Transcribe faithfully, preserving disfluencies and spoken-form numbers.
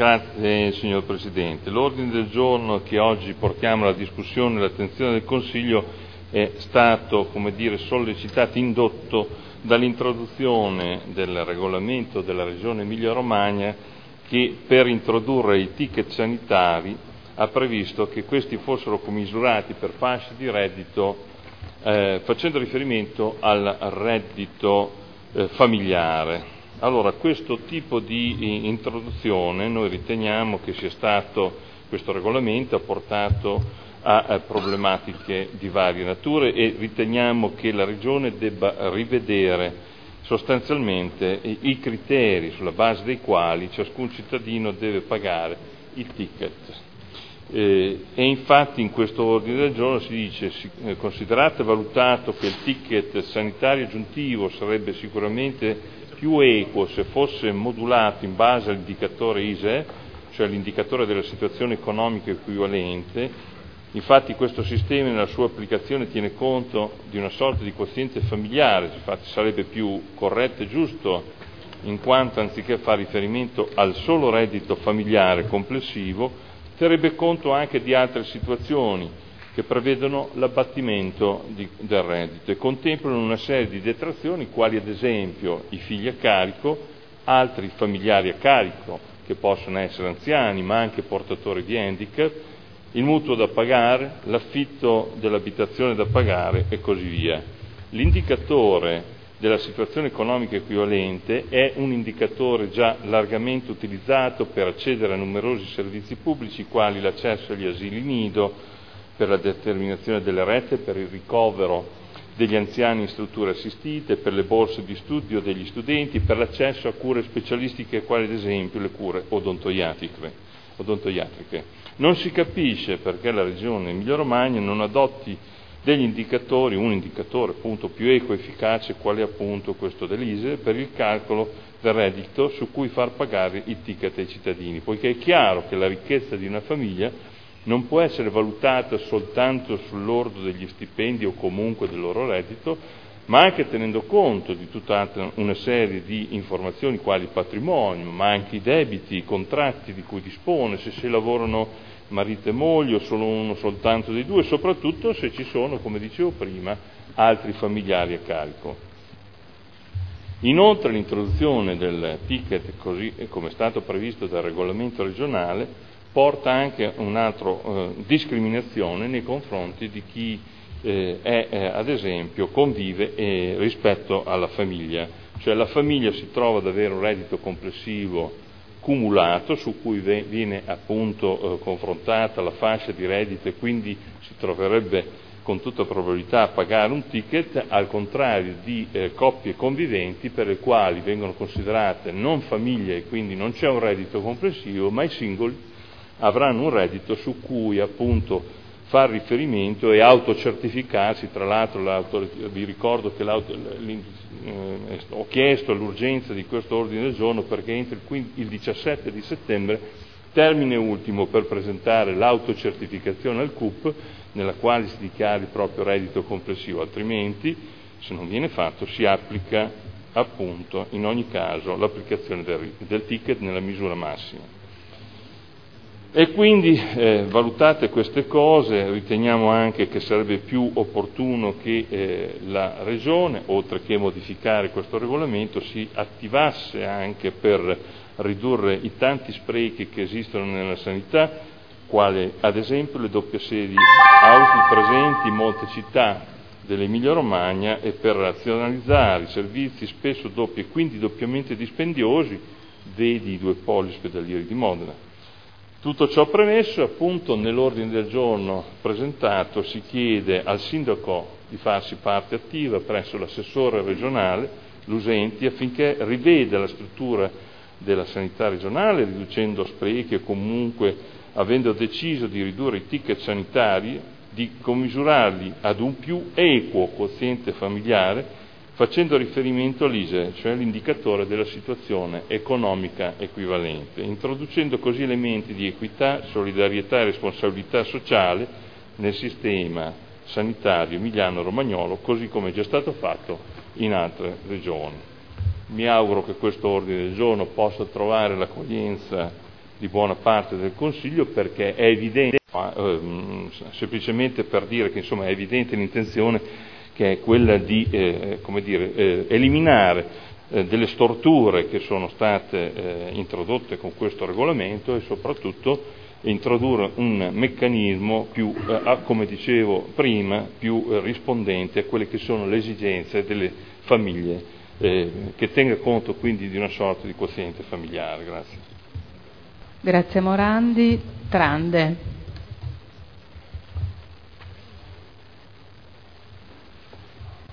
Grazie signor Presidente. L'ordine del giorno che oggi portiamo alla discussione e all'attenzione del Consiglio è stato, come dire, sollecitato, indotto dall'introduzione del regolamento della Regione Emilia-Romagna che per introdurre i ticket sanitari ha previsto che questi fossero commisurati per fasce di reddito eh, facendo riferimento al reddito eh, familiare. Allora, questo tipo di introduzione noi riteniamo che sia stato, questo regolamento ha portato a, a problematiche di varie nature e riteniamo che la Regione debba rivedere sostanzialmente i, i criteri sulla base dei quali ciascun cittadino deve pagare il ticket. Eh, e infatti in questo ordine del giorno si dice, si, eh, considerato e valutato che il ticket sanitario aggiuntivo sarebbe sicuramente più equo se fosse modulato in base all'indicatore I S E E, cioè l'indicatore della situazione economica equivalente. Infatti questo sistema nella sua applicazione tiene conto di una sorta di quoziente familiare, infatti sarebbe più corretto e giusto in quanto anziché fare riferimento al solo reddito familiare complessivo, terrebbe conto anche di altre situazioni che prevedono l'abbattimento di, del reddito e contemplano una serie di detrazioni quali ad esempio i figli a carico, altri familiari a carico che possono essere anziani ma anche portatori di handicap, il mutuo da pagare, l'affitto dell'abitazione da pagare e così via. L'indicatore della situazione economica equivalente è un indicatore già largamente utilizzato per accedere a numerosi servizi pubblici quali l'accesso agli asili nido, per la determinazione delle rette, per il ricovero degli anziani in strutture assistite, per le borse di studio degli studenti, per l'accesso a cure specialistiche quali ad esempio le cure odontoiatriche. odontoiatriche. Non si capisce perché la Regione Emilia-Romagna non adotti degli indicatori, un indicatore appunto più equo e efficace quale appunto questo dell'I S E E per il calcolo del reddito su cui far pagare il ticket ai cittadini, poiché è chiaro che la ricchezza di una famiglia non può essere valutata soltanto sull'ordo degli stipendi o comunque del loro reddito, ma anche tenendo conto di tutta una serie di informazioni quali patrimonio, ma anche i debiti, i contratti di cui dispone, se si lavorano marito e moglie o solo uno soltanto dei due, soprattutto se ci sono, come dicevo prima, altri familiari a carico. Inoltre l'introduzione del ticket, così come è stato previsto dal regolamento regionale, porta anche un'altra eh, discriminazione nei confronti di chi eh, è, eh, ad esempio, convive eh, rispetto alla famiglia. Cioè la famiglia si trova ad avere un reddito complessivo cumulato su cui ve- viene appunto eh, confrontata la fascia di reddito e quindi si troverebbe con tutta probabilità a pagare un ticket, al contrario di eh, coppie conviventi per le quali vengono considerate non famiglie e quindi non c'è un reddito complessivo, ma i singoli avranno un reddito su cui appunto far riferimento e autocertificarsi. Tra l'altro vi ricordo che eh, ho chiesto l'urgenza di questo ordine del giorno perché entro il, il diciassette di settembre termine ultimo per presentare l'autocertificazione al C U P nella quale si dichiara il proprio reddito complessivo, altrimenti se non viene fatto si applica appunto in ogni caso l'applicazione del, del ticket nella misura massima. E quindi, eh, valutate queste cose, riteniamo anche che sarebbe più opportuno che eh, la Regione, oltre che modificare questo regolamento, si attivasse anche per ridurre i tanti sprechi che esistono nella sanità, quale ad esempio le doppie sedi ausili presenti in molte città dell'Emilia Romagna e per razionalizzare i servizi spesso doppi e quindi doppiamente dispendiosi, vedi i due poli ospedalieri di Modena. Tutto ciò premesso, appunto, nell'ordine del giorno presentato si chiede al sindaco di farsi parte attiva presso l'assessore regionale, Lusenti, affinché riveda la struttura della sanità regionale, riducendo sprechi e comunque avendo deciso di ridurre i ticket sanitari, di commisurarli ad un più equo quoziente familiare, facendo riferimento all'I S E E, cioè l'indicatore della situazione economica equivalente, introducendo così elementi di equità, solidarietà e responsabilità sociale nel sistema sanitario emiliano-romagnolo, così come è già stato fatto in altre regioni. Mi auguro che questo ordine del giorno possa trovare l'accoglienza di buona parte del Consiglio, perché è evidente, ehm, semplicemente per dire che insomma, è evidente l'intenzione che è quella di eh, come dire, eh, eliminare eh, delle storture che sono state eh, introdotte con questo regolamento e soprattutto introdurre un meccanismo più, eh, come dicevo prima, più eh, rispondente a quelle che sono le esigenze delle famiglie, eh, che tenga conto quindi di una sorta di quoziente familiare. Grazie. Grazie Morandi. Trande.